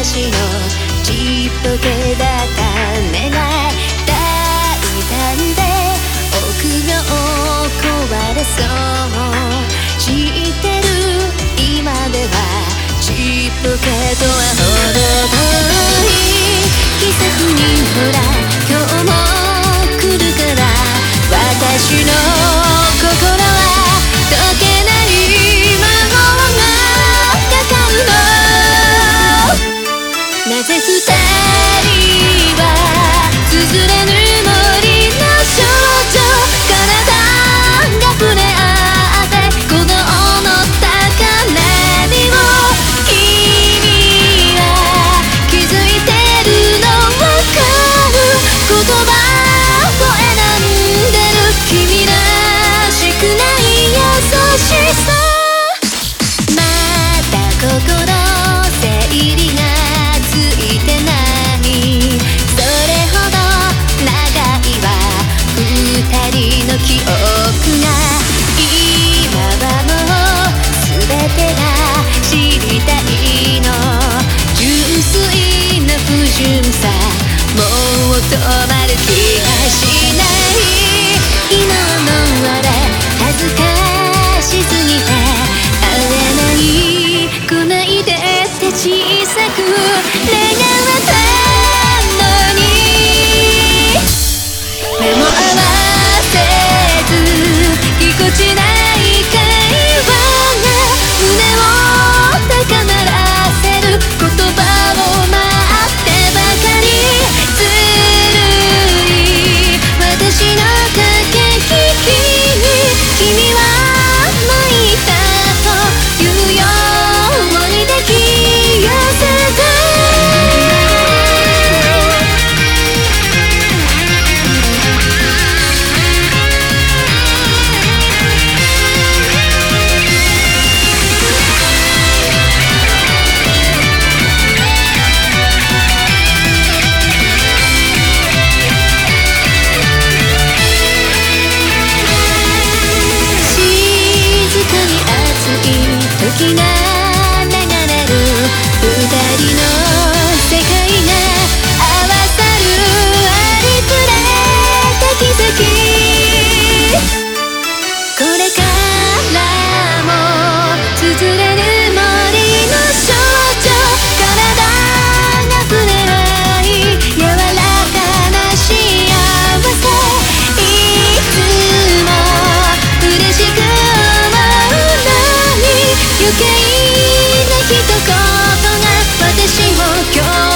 私のちっぽけだった願い大胆で臆病壊れそう知ってる今ではちっぽけとは程遠い季節にほら今日も来るから私の心は溶けない魔法がかかるのなぜ二人は綴れぬ森の少女体が触れ合って鼓動の高鳴りを君は気づいてるのわかる言葉を選んでる君らしくない優しさまだ心整理がついてないそれほど長いわ二人の記憶が今はもう全てが知りたいの純粋な不純さもう止まる気がしない昨日のあれ恥ずかしすぎて会えない来ないでって小さく願ったのに目も合わせずぎこちない会話が胸を高鳴らせる言葉を待ってばかりずるい私の駆け引きに君は泣いたというように抱き寄せて静かに熱い時が流れる二人の世界が合わさるありふれた奇跡これからも綴れる森の少女体が触れ合い柔らかな幸せいつも嬉しく思うのに余計な一言が私を今日